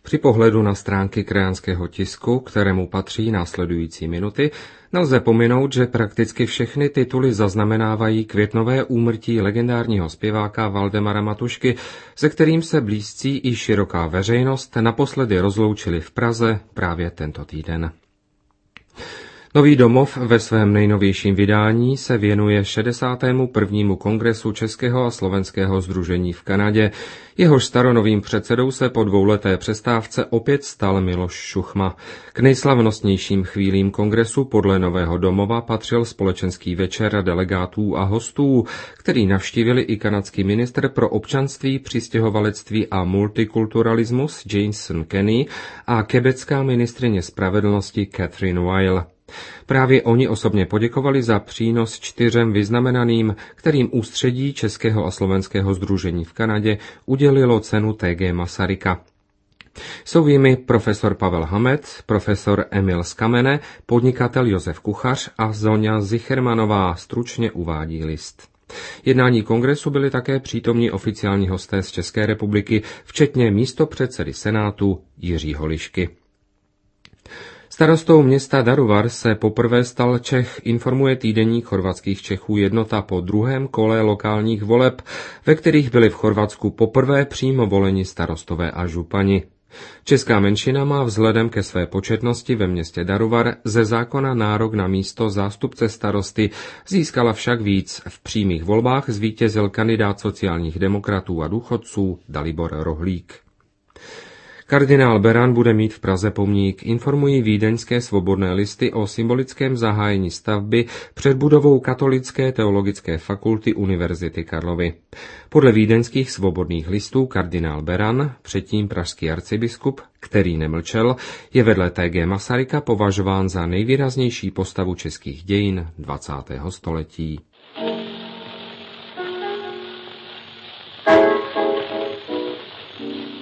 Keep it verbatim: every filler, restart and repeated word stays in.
Při pohledu na stránky krajanského tisku, kterému patří následující minuty, nelze pominout, že prakticky všechny tituly zaznamenávají květnové úmrtí legendárního zpěváka Valdemara Matušky, se kterým se blízcí i široká veřejnost naposledy rozloučili v Praze právě tento týden. Nový domov ve svém nejnovějším vydání se věnuje šedesátému prvnímu kongresu Českého a slovenského sdružení v Kanadě. Jehož staronovým předsedou se po dvouleté přestávce opět stal Miloš Šuchma. K nejslavnostnějším chvílím kongresu podle Nového domova patřil společenský večer delegátů a hostů, který navštívili i kanadský ministr pro občanství, přistěhovalectví a multikulturalismus Jason Kenney a quebecká ministryně spravedlnosti Catherine Weil. Právě oni osobně poděkovali za přínos čtyřem vyznamenaným, kterým ústředí Českého a slovenského sdružení v Kanadě udělilo cenu T G Masaryka. Jsou jimi profesor Pavel Hamet, profesor Emil Skamene, podnikatel Josef Kuchař a Zoňa Zichermanová, stručně uvádí list. Jednání kongresu byli také přítomní oficiální hosté z České republiky, včetně místopředsedy Senátu Jiřího Lišky. Starostou města Daruvar se poprvé stal Čech, informuje týdeník chorvatských Čechů Jednota po druhém kole lokálních voleb, ve kterých byli v Chorvatsku poprvé přímo voleni starostové a župani. Česká menšina má vzhledem ke své početnosti ve městě Daruvar ze zákona nárok na místo zástupce starosty, získala však víc. V přímých volbách zvítězil kandidát sociálních demokratů a důchodců Dalibor Rohlík. Kardinál Beran bude mít v Praze pomník, informují vídeňské svobodné listy o symbolickém zahájení stavby před budovou Katolické teologické fakulty Univerzity Karlovy. Podle vídeňských svobodných listů kardinál Beran, předtím pražský arcibiskup, který nemlčel, je vedle T G Masaryka považován za nejvýraznější postavu českých dějin dvacátého století.